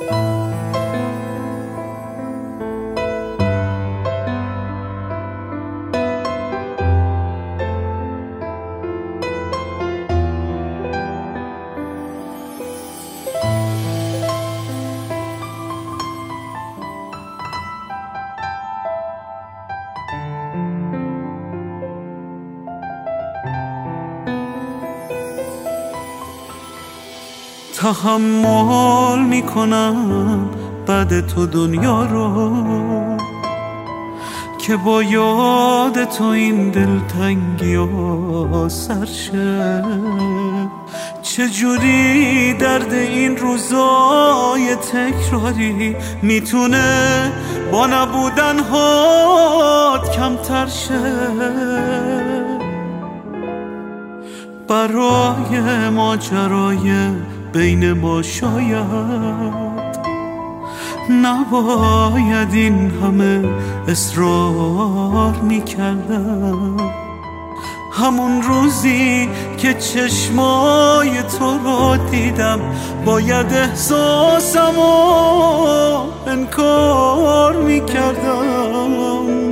تحمل میکنم بعد تو دنیا رو که با یاد تو این دلتنگی ها سرشه. چجوری درد این روزای تکراری میتونه با نبودن هات کمتر شه. برای ماجرای بین ما شاید نباید این همه اصرار میکردم. همون روزی که چشمای تو رو دیدم باید احساسمو انکار میکردم.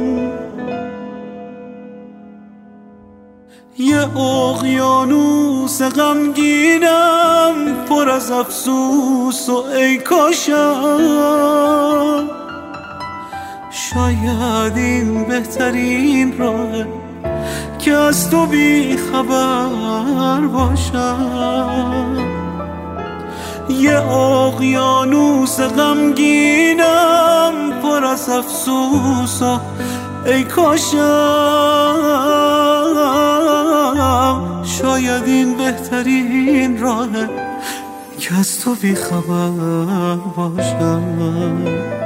یه اقیانوس غمگینم پر از افسوس و ای کاشم شاید این بهترین راهه که از تو بی خبر باشم. یه اقیانوس غمگینم پر از افسوس و ای کاشم شاید این بهترین راهه که از تو بی خبر باشم.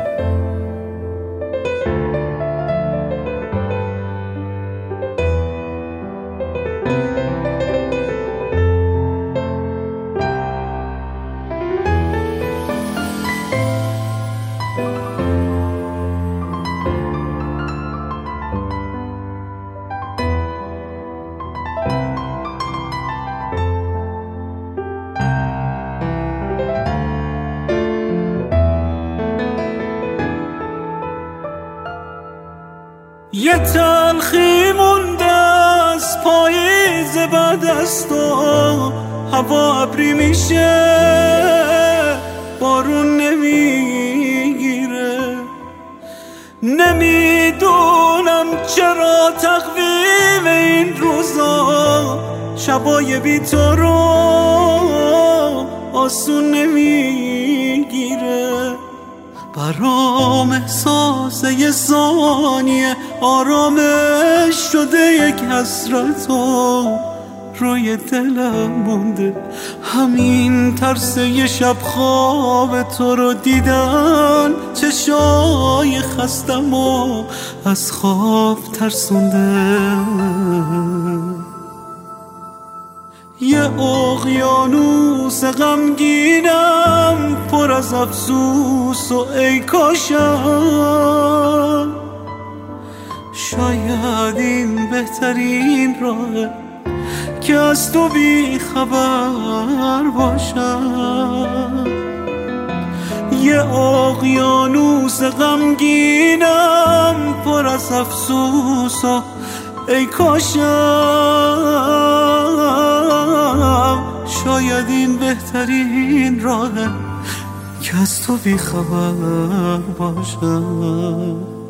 یه تلخی مونده از پاییز بعد از تو، هوا ابری میشه بارون نمیگیره. نمیدونم چرا تقویم این روزا شبای بی تو رو آسون نمیگیره. برام احساس یه ثانیه آرامش شده یک حسرت و روی دلم مونده. همین ترس یه شب خواب تو رو دیدن چشای خستم و از خواب ترسونده. یه اقیانوس غمگینم پر از افسوس و ای کاشم شاید این بهترین راهه که از تو بی خبر باشم. یه اقیانوس غمگینم پر از افسوس و ای کاشم شاید این بهترین راهه که از تو بی خبر باشم.